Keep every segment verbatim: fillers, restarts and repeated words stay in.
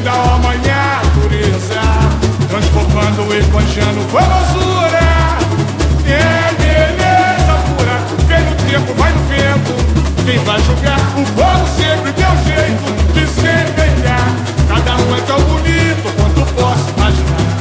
da amanhã, natureza, transformando, esbanjando formosura. É beleza pura, vem no tempo, vai no vento. Quem vai julgar? O povo sempre deu jeito de se empenhar. Cada um é tão bonito quanto posso imaginar.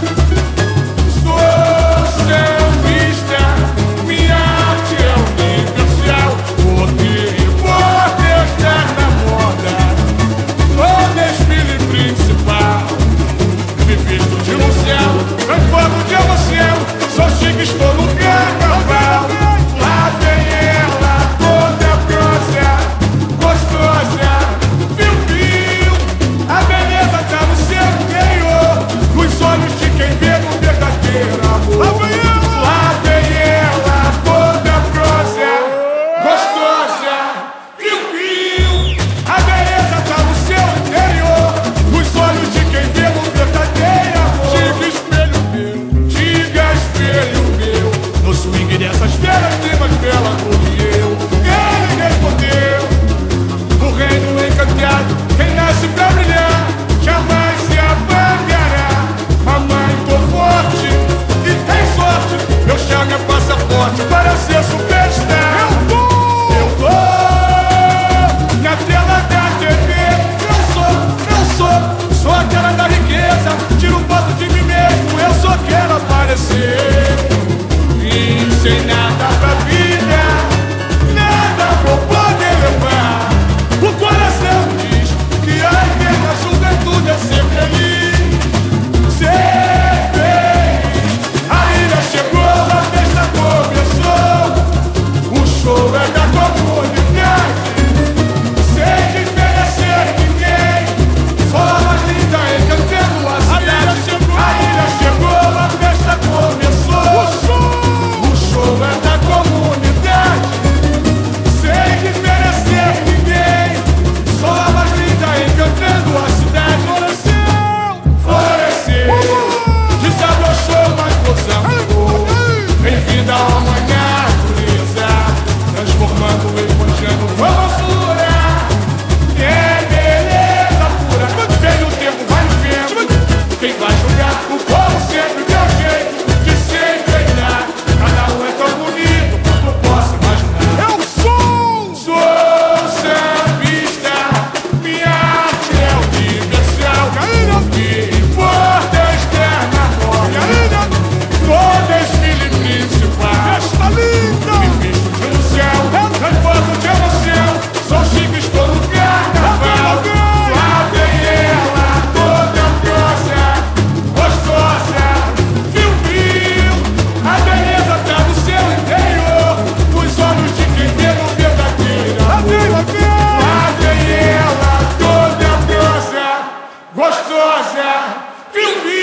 Sou sambista, minha arte é universal. Poder e poder estar na moda, no desfile principal. Me visto de um céu, transformo de emoção. Sou chique, estou no carnaval. Lá vem ela, toda grossa, gostosa, viu, viu? A beleza tá no seu interior, nos olhos de quem vê no verdadeiro amor. Lá vem ela, lá vem ela, toda grossa, gostosa, viu, viu? A beleza tá no seu interior, nos olhos de quem vê no verdadeiro amor. Diga espelho meu, diga espelho meu, no swing dessas feras tem mais bela do que eu. Ele respondeu, no reino encantado, quem nasce pra brilhar jamais se apagará. Mamãe, tô forte e tem sorte, meu charme é passaporte para ser superstar. Eu tô, eu tô na tela da T V. Eu sou, eu sou, sou aquela da riqueza. Tiro foto de mim mesmo, eu só quero aparecer. E sem nada pra vida, nada vou poder levar. O coração diz que a ideia da juventude é ser feliz, ser feliz. A ilha chegou, a festa começou, o show é da comunidade, sem desmerecer ninguém, só a mais linda encantando a cidade. A ilha chegou, a festa começou, o show é da comunidade, sem desmerecer ninguém, só a mais linda encantando a cidade. Floresceu, floresceu, desabrochou, mas gozamos. Bem-vinda à manhã, natureza, transformando, esbanjando formosura. É beleza pura, vem no tempo, vai no vento. Quem vai julgar? O povo sempre deu jeito de se enfeitar. Cada um é tão bonito quanto posso imaginar. Eu sou, sou sambista, minha arte é universal. O que importa é estar na moda, no desfile principal. Festa linda, me visto de um céu, transbordo de emoção. Sou chique, estou no carnaval. Lá vem ela, toda grossa, gostosa, viu, viu? A beleza tá no seu interior, nos olhos de quem vê no verdadeiro amor. Lá vem ela, toda grossa, gostosa, viu, viu?